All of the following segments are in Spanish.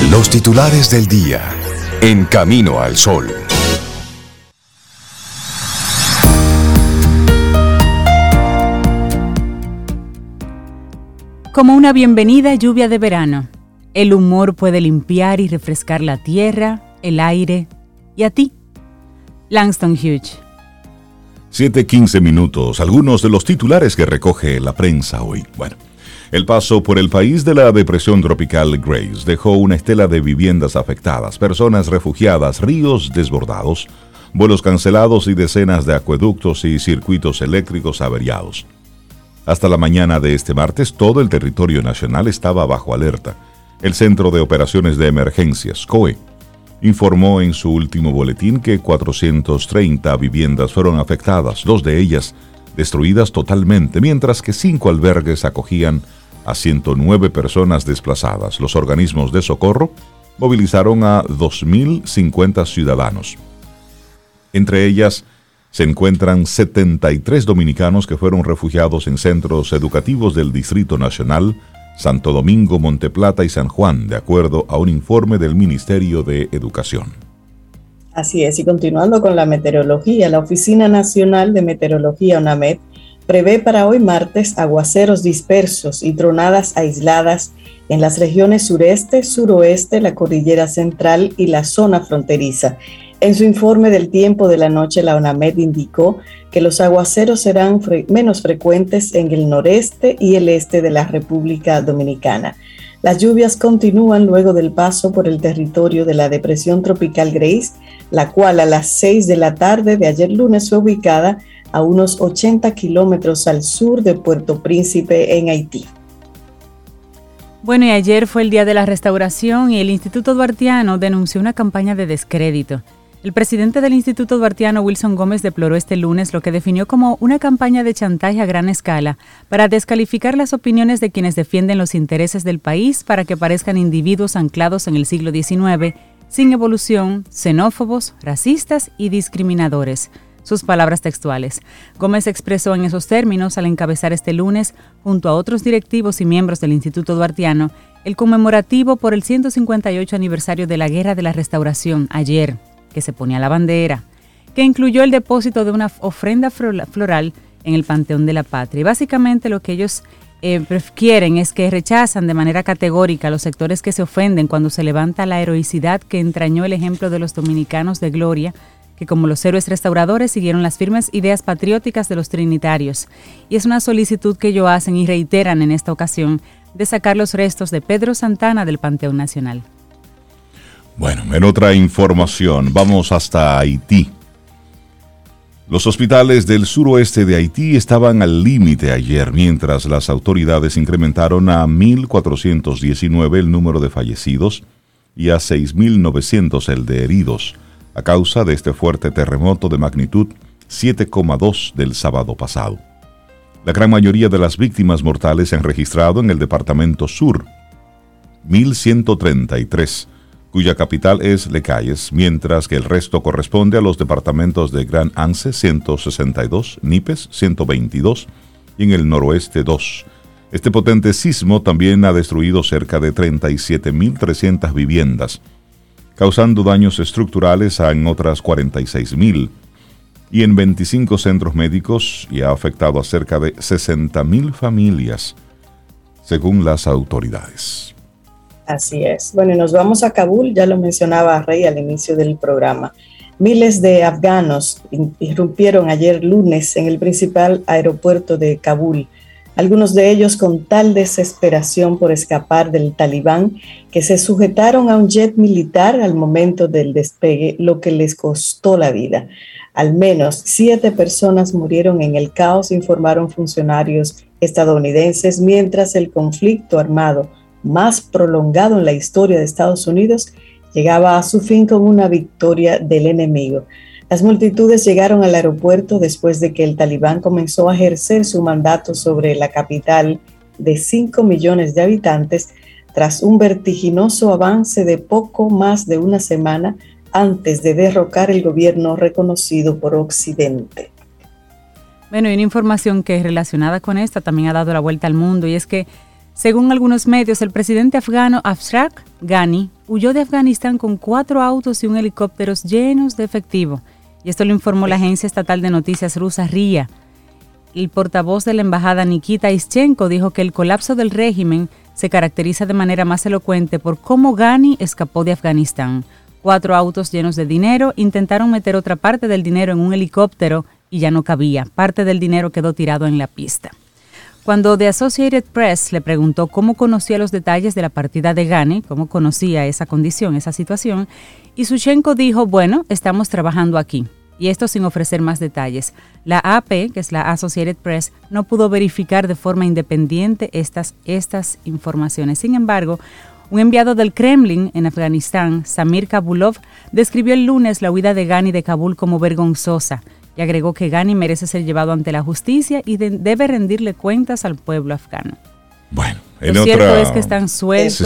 Los titulares del día en Camino al Sol. Como una bienvenida lluvia de verano, el humor puede limpiar y refrescar la tierra, el aire y a ti. Langston Hughes. 7:15 minutos. Algunos de los titulares que recoge la prensa hoy. Bueno, el paso por el país de la depresión tropical Grace dejó una estela de viviendas afectadas, personas refugiadas, ríos desbordados, vuelos cancelados y decenas de acueductos y circuitos eléctricos averiados. Hasta la mañana de este martes, todo el territorio nacional estaba bajo alerta. El Centro de Operaciones de Emergencias, COE, informó en su último boletín que 430 viviendas fueron afectadas, 2 de ellas destruidas totalmente, mientras que 5 albergues acogían a 109 personas desplazadas. Los organismos de socorro movilizaron a 2.050 ciudadanos. Entre ellas se encuentran 73 dominicanos que fueron refugiados en centros educativos del Distrito Nacional, Santo Domingo, Monteplata y San Juan, de acuerdo a un informe del Ministerio de Educación. Así es, y continuando con la meteorología, la Oficina Nacional de Meteorología, ONAMED, prevé para hoy martes aguaceros dispersos y tronadas aisladas en las regiones sureste, suroeste, la cordillera central y la zona fronteriza. En su informe del tiempo de la noche, la ONAMED indicó que los aguaceros serán menos frecuentes en el noreste y el este de la República Dominicana. Las lluvias continúan luego del paso por el territorio de la depresión tropical Grace, la cual a las 6 de la tarde de ayer lunes fue ubicada a unos 80 kilómetros al sur de Puerto Príncipe, en Haití. Bueno, y ayer fue el Día de la Restauración y el Instituto Duartiano denunció una campaña de descrédito. El presidente del Instituto Duartiano, Wilson Gómez, deploró este lunes lo que definió como una campaña de chantaje a gran escala para descalificar las opiniones de quienes defienden los intereses del país para que parezcan individuos anclados en el siglo XIX, sin evolución, xenófobos, racistas y discriminadores. Sus palabras textuales. Gómez expresó en esos términos al encabezar este lunes, junto a otros directivos y miembros del Instituto Duartiano, el conmemorativo por el 158 aniversario de la Guerra de la Restauración, ayer, que se ponía la bandera, que incluyó el depósito de una ofrenda floral en el Panteón de la Patria. Y básicamente lo que ellos quieren es que rechazan de manera categórica a los sectores que se ofenden cuando se levanta la heroicidad que entrañó el ejemplo de los dominicanos de gloria, que como los héroes restauradores siguieron las firmes ideas patrióticas de los trinitarios. Y es una solicitud que ellos hacen y reiteran en esta ocasión de sacar los restos de Pedro Santana del Panteón Nacional. Bueno, en otra información, vamos hasta Haití. Los hospitales del suroeste de Haití estaban al límite ayer, mientras las autoridades incrementaron a 1.419 el número de fallecidos y a 6.900 el de heridos, a causa de este fuerte terremoto de magnitud 7,2 del sábado pasado. La gran mayoría de las víctimas mortales se han registrado en el departamento sur, 1.133, cuya capital es Les Cayes, mientras que el resto corresponde a los departamentos de Gran Anse 162, Nípez 122 y en el noroeste 2. Este potente sismo también ha destruido cerca de 37.300 viviendas, causando daños estructurales en otras 46.000 y en 25 centros médicos, y ha afectado a cerca de 60.000 familias, según las autoridades. Así es. Bueno, y nos vamos a Kabul, ya lo mencionaba Rey al inicio del programa. Miles de afganos irrumpieron ayer lunes en el principal aeropuerto de Kabul, algunos de ellos con tal desesperación por escapar del talibán que se sujetaron a un jet militar al momento del despegue, lo que les costó la vida. Al menos 7 personas murieron en el caos, informaron funcionarios estadounidenses, mientras el conflicto armado más prolongado en la historia de Estados Unidos llegaba a su fin con una victoria del enemigo. Las multitudes llegaron al aeropuerto después de que el talibán comenzó a ejercer su mandato sobre la capital de 5 millones de habitantes tras un vertiginoso avance de poco más de una semana antes de derrocar el gobierno reconocido por Occidente. Bueno, y una información que es relacionada con esta también ha dado la vuelta al mundo, y es que Según algunos medios, el presidente afgano Ashraf Ghani huyó de Afganistán con 4 autos y un helicóptero llenos de efectivo. Y esto lo informó la agencia estatal de noticias rusa RIA. El portavoz de la embajada Nikita Ischenko dijo que el colapso del régimen se caracteriza de manera más elocuente por cómo Ghani escapó de Afganistán. 4 autos llenos de dinero, intentaron meter otra parte del dinero en un helicóptero y ya no cabía. Parte del dinero quedó tirado en la pista. Cuando The Associated Press le preguntó cómo conocía los detalles de la partida de Ghani, cómo conocía esa condición, esa situación, Ischenko dijo, bueno, estamos trabajando aquí. Y esto sin ofrecer más detalles. La AP, que es la Associated Press, no pudo verificar de forma independiente estas informaciones. Sin embargo, un enviado del Kremlin en Afganistán, Samir Kabulov, describió el lunes la huida de Ghani de Kabul como vergonzosa y agregó que Ghani merece ser llevado ante la justicia y debe rendirle cuentas al pueblo afgano. Bueno, lo cierto es que están sueltos,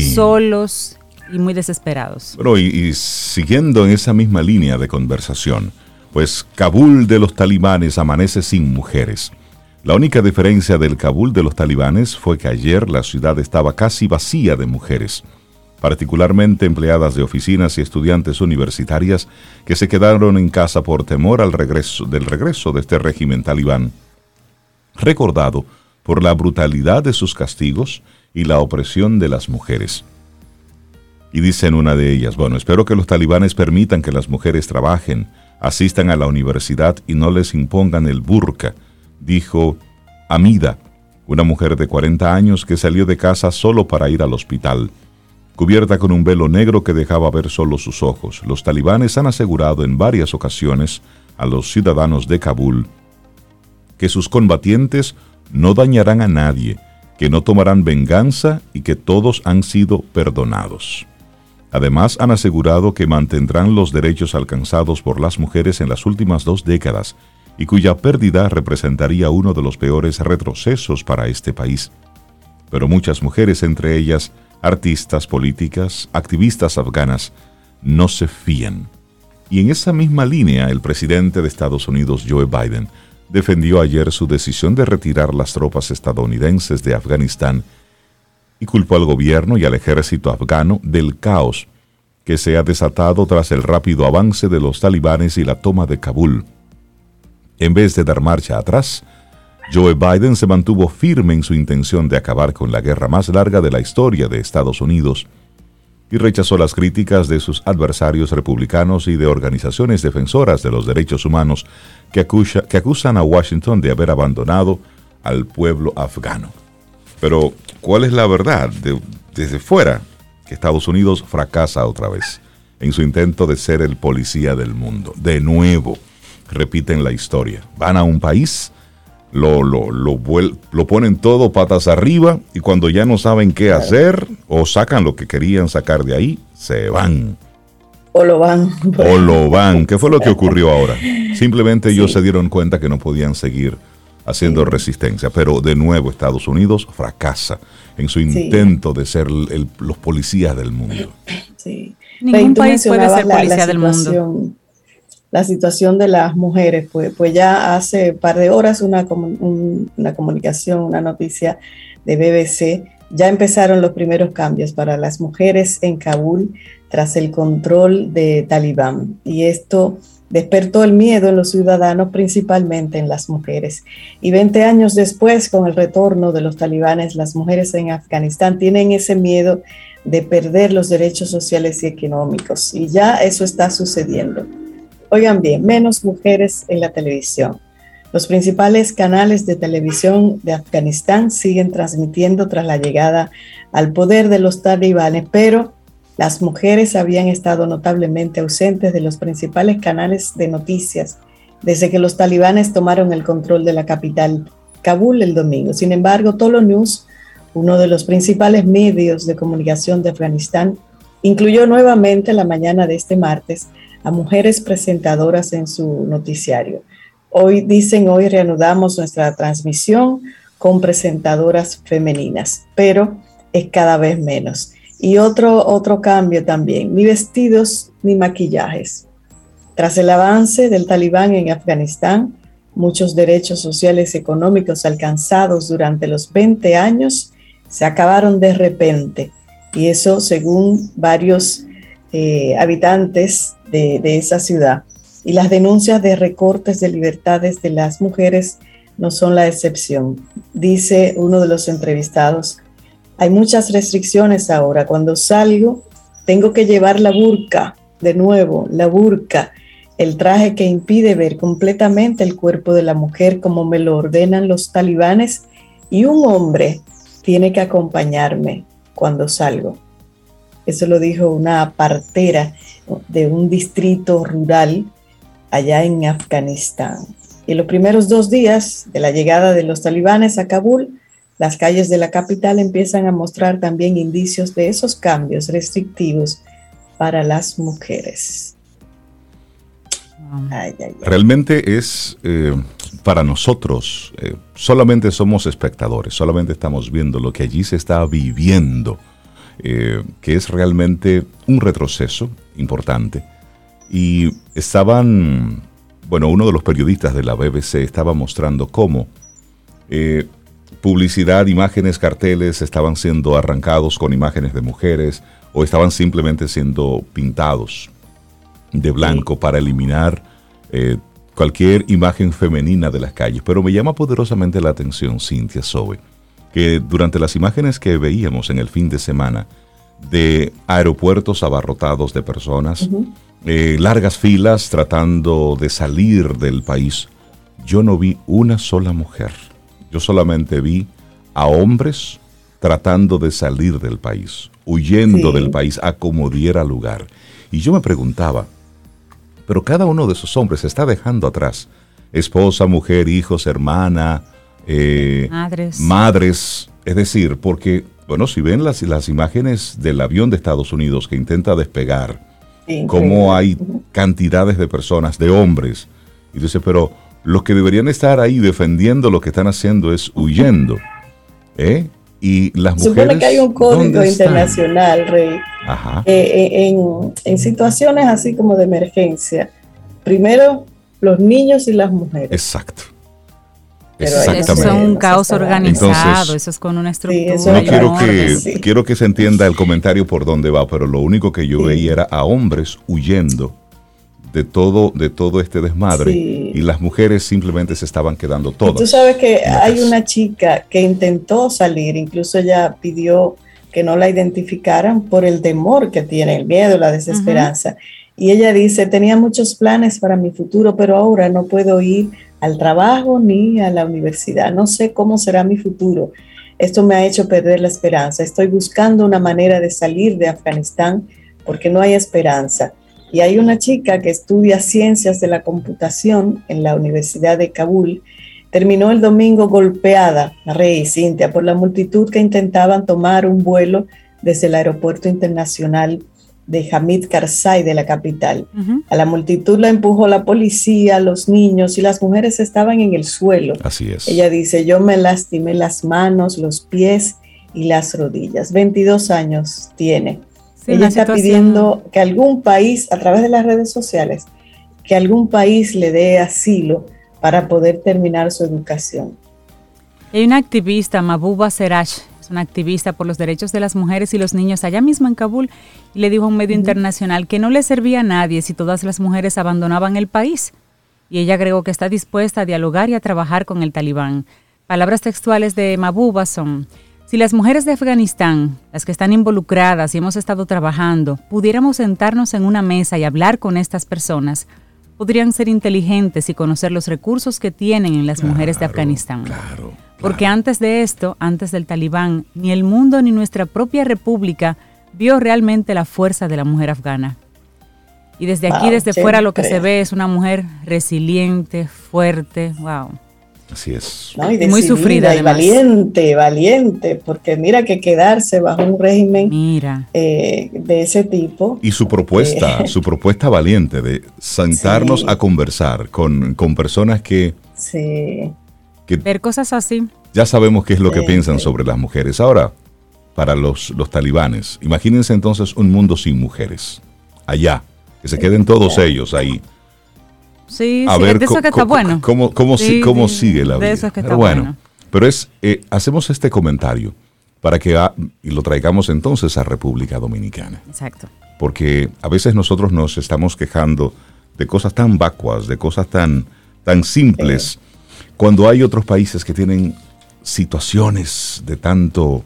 solos y muy desesperados. Pero y siguiendo en esa misma línea de conversación, pues Kabul de los talibanes amanece sin mujeres. La única diferencia del Kabul de los talibanes fue que ayer la ciudad estaba casi vacía de mujeres, particularmente empleadas de oficinas y estudiantes universitarias que se quedaron en casa por temor del regreso de este régimen talibán, recordado por la brutalidad de sus castigos y la opresión de las mujeres. Y dicen una de ellas, bueno, espero que los talibanes permitan que las mujeres trabajen, asistan a la universidad y no les impongan el burka, dijo Amida, una mujer de 40 años que salió de casa solo para ir al hospital. Cubierta con un velo negro que dejaba ver solo sus ojos, los talibanes han asegurado en varias ocasiones a los ciudadanos de Kabul que sus combatientes no dañarán a nadie, que no tomarán venganza y que todos han sido perdonados. Además, han asegurado que mantendrán los derechos alcanzados por las mujeres en las últimas 2 décadas y cuya pérdida representaría uno de los peores retrocesos para este país. Pero muchas mujeres, entre ellas artistas, políticas, activistas afganas, no se fían. Y en esa misma línea, el presidente de Estados Unidos, Joe Biden, defendió ayer su decisión de retirar las tropas estadounidenses de Afganistán y culpó al gobierno y al ejército afgano del caos que se ha desatado tras el rápido avance de los talibanes y la toma de Kabul. En vez de dar marcha atrás, Joe Biden se mantuvo firme en su intención de acabar con la guerra más larga de la historia de Estados Unidos y rechazó las críticas de sus adversarios republicanos y de organizaciones defensoras de los derechos humanos que acusan a Washington de haber abandonado al pueblo afgano. Pero, ¿cuál es la verdad? Desde fuera, que Estados Unidos fracasa otra vez en su intento de ser el policía del mundo. De nuevo, repiten la historia. Van a un país, lo ponen todo patas arriba y cuando ya no saben qué hacer o sacan lo que querían sacar de ahí, se van. O lo van. ¿Qué fue lo que ocurrió ahora? Simplemente ellos se dieron cuenta que no podían seguir haciendo resistencia, pero de nuevo Estados Unidos fracasa en su intento de ser los policías del mundo. Sí. Ningún país puede ser policía del mundo. La situación de las mujeres, pues ya hace un par de horas una comunicación, una noticia de BBC, ya empezaron los primeros cambios para las mujeres en Kabul tras el control de Talibán, y esto despertó el miedo en los ciudadanos, principalmente en las mujeres. Y 20 años después, con el retorno de los talibanes, las mujeres en Afganistán tienen ese miedo de perder los derechos sociales y económicos. Y ya eso está sucediendo. Oigan bien, menos mujeres en la televisión. Los principales canales de televisión de Afganistán siguen transmitiendo tras la llegada al poder de los talibanes, pero las mujeres habían estado notablemente ausentes de los principales canales de noticias desde que los talibanes tomaron el control de la capital, Kabul, el domingo. Sin embargo, Tolo News, uno de los principales medios de comunicación de Afganistán, incluyó nuevamente la mañana de este martes a mujeres presentadoras en su noticiario. Hoy reanudamos nuestra transmisión con presentadoras femeninas, pero es cada vez menos. Y otro cambio también, ni vestidos ni maquillajes. Tras el avance del Talibán en Afganistán, muchos derechos sociales y económicos alcanzados durante los 20 años se acabaron de repente. Y eso según varios habitantes de esa ciudad. Y las denuncias de recortes de libertades de las mujeres no son la excepción. Dice uno de los entrevistados, hay muchas restricciones ahora. Cuando salgo tengo que llevar la burka, de nuevo, la burka, el traje que impide ver completamente el cuerpo de la mujer como me lo ordenan los talibanes, y un hombre tiene que acompañarme cuando salgo. Eso lo dijo una partera de un distrito rural allá en Afganistán. Y los primeros 2 días de la llegada de los talibanes a Kabul, las calles de la capital empiezan a mostrar también indicios de esos cambios restrictivos para las mujeres. Ay, ay, ay. Realmente es para nosotros, solamente somos espectadores, solamente estamos viendo lo que allí se está viviendo, que es realmente un retroceso importante. Y uno de los periodistas de la BBC estaba mostrando cómo publicidad, imágenes, carteles estaban siendo arrancados con imágenes de mujeres o estaban simplemente siendo pintados de blanco para eliminar cualquier imagen femenina de las calles. Pero me llama poderosamente la atención, Cintia, Zoe, que durante las imágenes que veíamos en el fin de semana de aeropuertos abarrotados de personas, largas filas tratando de salir del país, yo no vi una sola mujer. Yo solamente vi a hombres tratando de salir del país, huyendo del país a como diera lugar. Y yo me preguntaba, pero cada uno de esos hombres se está dejando atrás esposa, mujer, hijos, hermana, madres. Es decir, porque, bueno, si ven las imágenes del avión de Estados Unidos que intenta despegar, cómo hay cantidades de personas, de hombres, y dice, pero los que deberían estar ahí defendiendo lo que están haciendo es huyendo, y las mujeres, supone que hay un código internacional, Rey, en situaciones así como de emergencia, primero los niños y las mujeres. Exacto. Eso es un caos organizado. Entonces, eso es con una estructura. Quiero que se entienda el comentario por dónde va, pero lo único que yo veía era a hombres huyendo de todo este desmadre, y las mujeres simplemente se estaban quedando todas. Tú sabes que hay una chica que intentó salir, incluso ella pidió que no la identificaran por el temor que tiene, el miedo, la desesperanza. Y ella dice, tenía muchos planes para mi futuro, pero ahora no puedo ir al trabajo ni a la universidad. No sé cómo será mi futuro. Esto me ha hecho perder la esperanza. Estoy buscando una manera de salir de Afganistán porque no hay esperanza. Y hay una chica que estudia ciencias de la computación en la Universidad de Kabul. Terminó el domingo golpeada, Rey y Cintia, por la multitud que intentaban tomar un vuelo desde el aeropuerto internacional de Hamid Karzai de la capital. A la multitud la empujó la policía, los niños y las mujeres estaban en el suelo. Así es. Ella dice, yo me lastimé las manos, los pies y las rodillas. 22 años tiene. Sí, ella está pidiendo que algún país, a través de las redes sociales, que algún país le dé asilo para poder terminar su educación. Hay una activista, Mahbouba Serach, es una activista por los derechos de las mujeres y los niños allá mismo en Kabul, y le dijo a un medio internacional que no le servía a nadie si todas las mujeres abandonaban el país. Y ella agregó que está dispuesta a dialogar y a trabajar con el talibán. Palabras textuales de Mahbouba son: si las mujeres de Afganistán, las que están involucradas y hemos estado trabajando, pudiéramos sentarnos en una mesa y hablar con estas personas, podrían ser inteligentes y conocer los recursos que tienen en las mujeres de Afganistán. Porque antes de esto, antes del talibán, ni el mundo ni nuestra propia república vio realmente la fuerza de la mujer afgana. Y desde aquí, desde fuera, lo que se ve es una mujer resiliente, fuerte, wow. Así es. No, y muy sufrida, y valiente, porque mira que quedarse bajo un régimen de ese tipo. Y su propuesta valiente de sentarnos a conversar con personas que ver cosas así. Ya sabemos qué es lo que piensan sobre las mujeres. Ahora, para los talibanes, imagínense entonces un mundo sin mujeres. Allá, que se queden todos ellos ahí. Sí, a ver de eso que está bueno. ¿Cómo sigue la vida? De eso es que está bueno. Pero hacemos este comentario para que y lo traigamos entonces a República Dominicana. Exacto. Porque a veces nosotros nos estamos quejando de cosas tan vacuas, de cosas tan simples, cuando hay otros países que tienen situaciones de tanto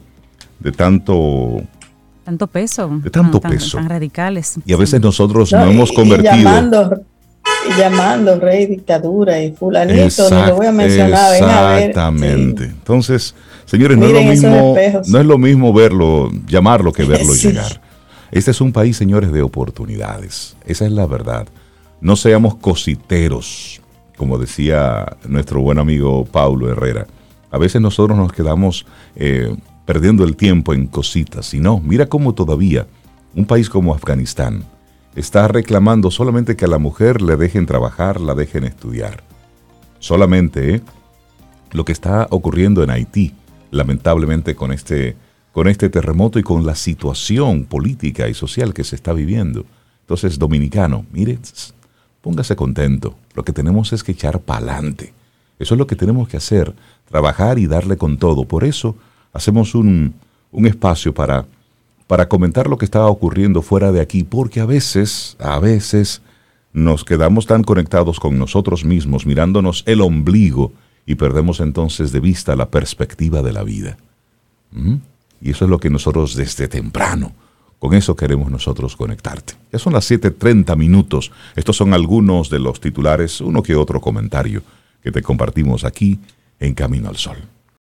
peso. De tanto peso. Tan radicales. Y a veces nosotros no hemos convertido. Y llamando rey, dictadura y fulanito, no lo voy a mencionar. Exactamente. Sí. Entonces, señores, Miren, no es lo mismo verlo, llamarlo, que verlo llegar. Este es un país, señores, de oportunidades. Esa es la verdad. No seamos cositeros, como decía nuestro buen amigo Paulo Herrera. A veces nosotros nos quedamos perdiendo el tiempo en cositas. Y no, mira cómo todavía un país como Afganistán está reclamando solamente que a la mujer le dejen trabajar, la dejen estudiar. Solamente lo que está ocurriendo en Haití, lamentablemente con este terremoto y con la situación política y social que se está viviendo. Entonces, dominicano, mire, póngase contento. Lo que tenemos es que echar pa'lante. Eso es lo que tenemos que hacer, trabajar y darle con todo. Por eso hacemos un espacio para comentar lo que está ocurriendo fuera de aquí, porque a veces nos quedamos tan conectados con nosotros mismos, mirándonos el ombligo, y perdemos entonces de vista la perspectiva de la vida. Y eso es lo que nosotros desde temprano, con eso queremos nosotros conectarte. Ya son las 7:30 minutos. Estos son algunos de los titulares, uno que otro comentario que te compartimos aquí en Camino al Sol.